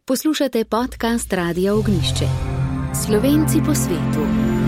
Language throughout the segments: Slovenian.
Poslušate podcast Radia Ognjišče. Slovenci po svetu.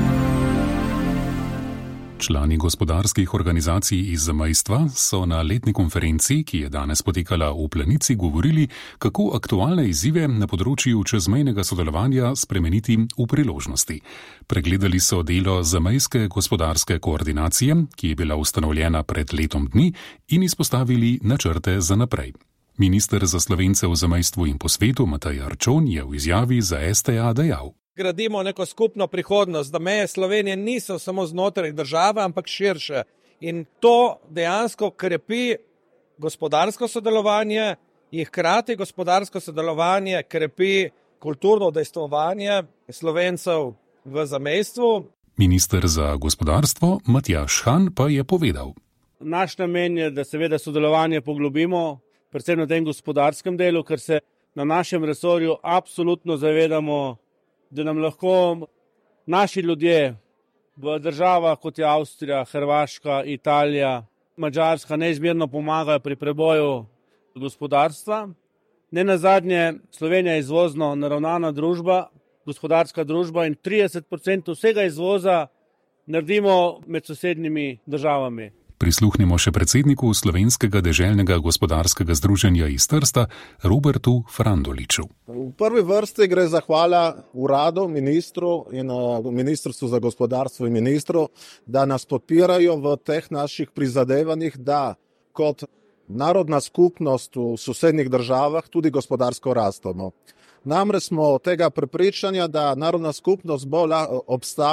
Člani gospodarskih organizacij iz zamejstva so na letni konferenci, ki je danes potekala v Planici, govorili, kako aktualne izzive na področju čezmejnega sodelovanja spremeniti v priložnosti. Pregledali so delo zamejske gospodarske koordinacije, ki je bila ustanovljena pred letom dni, in izpostavili načrte za naprej. Minister za Slovence v zamejstvu in po svetu Matej Arčon je v izjavi za STA dejal: Gradimo neko skupno prihodnost, da meje Slovenije niso samo znotraj države, ampak širše. In to dejansko krepi gospodarsko sodelovanje in hkrati gospodarsko sodelovanje krepi kulturno udejstvovanje Slovencev v zamejstvu. Minister za gospodarstvo Matjaž Han pa je povedal: Naš namen je, da seveda sodelovanje poglobimo, predvsem na tem gospodarskem delu, ker se na našem resorju absolutno zavedamo, da nam lahko naši ljudje v državah kot je Avstrija, Hrvaška, Italija, Madžarska neizmerno pomagajo pri preboju gospodarstva. Nenazadnje Slovenija je izvozno naravnana družba, gospodarska družba in 30% vsega izvoza naredimo med sosednjimi državami. Prisluhnimo še predsedniku Slovenskega deželnega gospodarskega združenja iz Trsta, Robertu Frandoliču. V prvi vrsti gre zahvala uradu, ministru in Ministrstvu za gospodarstvo in ministru, da nas podpirajo v teh naših prizadevanjih, da kot narodna skupnost v sosednjih državah tudi gospodarsko rastemo. Namreč smo tega prepričanja, da narodna skupnost bo lahko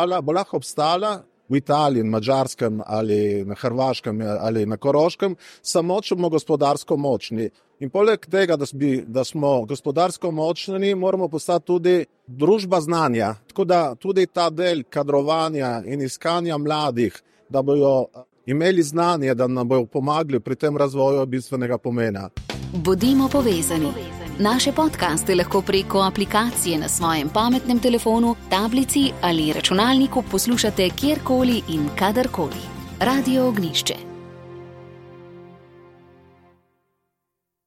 obstala v Italiji, Madžarskem ali na Hrvaškem ali na Koroškem, samo če bomo gospodarsko močni. In poleg tega, da smo gospodarsko močni, moramo postati tudi družba znanja. Tako da tudi ta del kadrovanja in iskanja mladih, da bojo imeli znanje, da nam bojo pomagali pri tem razvoju bistvenega pomena. Bodimo povezani. Naše podcaste lahko preko aplikacije na svojem pametnem telefonu, tablici ali računalniku poslušate kjerkoli in kadarkoli. Radio Ognjišče.